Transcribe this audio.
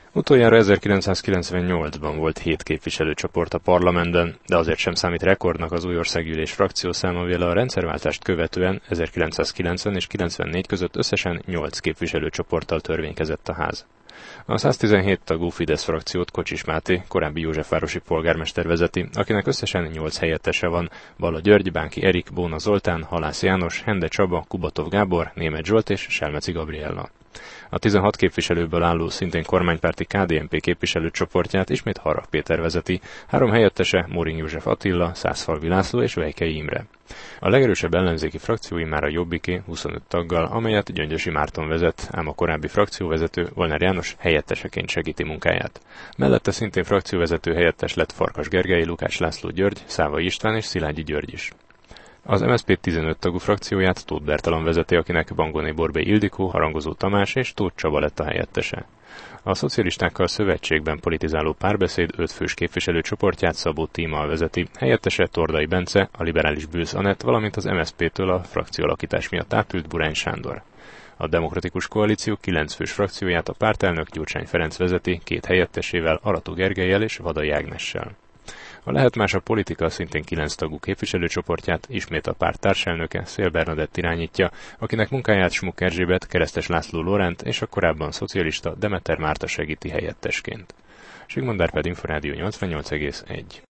Utoljára 1998-ban volt 7 képviselőcsoport a parlamentben, de azért sem számít rekordnak az új országgyűlés frakciószáma, mivel a rendszerváltást követően 1990 és 94 között összesen 8 képviselőcsoporttal törvénykezett a ház. A 117 tagú Fidesz frakciót Kocsis Máté, korábbi józsefvárosi polgármester vezeti, akinek összesen 8 helyettese van: Balla György, Bánki Erik, Bóna Zoltán, Halász János, Hende Csaba, Kubatov Gábor, Németh Zsolt és Selmeci Gabriella. A 16 képviselőből álló, szintén kormánypárti KDNP képviselőcsoportját ismét Harag Péter vezeti, 3 helyettese Mórin József Attila, Szászfalvi László és Vejkei Imre. A legerősebb ellenzéki frakciói már a Jobbiké 25 taggal, amelyet Gyöngyösi Márton vezet, ám a korábbi frakcióvezető Volner János helyetteseként segíti munkáját. Mellette szintén frakcióvezető helyettes lett Farkas Gergely, Lukács László György, Szávai István és Szilágyi György is. Az MSZP 15 tagú frakcióját Tóth Bertalan vezeti, akinek Bangoni Borbély Ildikó, Harangozó Tamás és Tóth Csaba lett a helyettese. A szocialistákkal szövetségben politizáló Párbeszéd 5 fős képviselőcsoportját Szabó Tímmal vezeti, helyettese Tordai Bence, a liberális Bülsz Anett, valamint az MSZP-től a frakcióalakítás miatt átült Burány Sándor. A Demokratikus Koalíció 9 fős frakcióját a pártelnök Gyurcsány Ferenc vezeti, 2 helyettesével, Arató Gergellyel és Vadai Ágnessel. A Lehet Más a politika szintén 9 tagú képviselőcsoportját ismét a párt társelnöke, Széll Bernadett irányítja, akinek munkáját Smuk Erzsébet, Keresztes László Lóránt és a korábban szocialista Demeter Márta segíti helyettesként. Sigmond Árpád, Inforádió 88,1.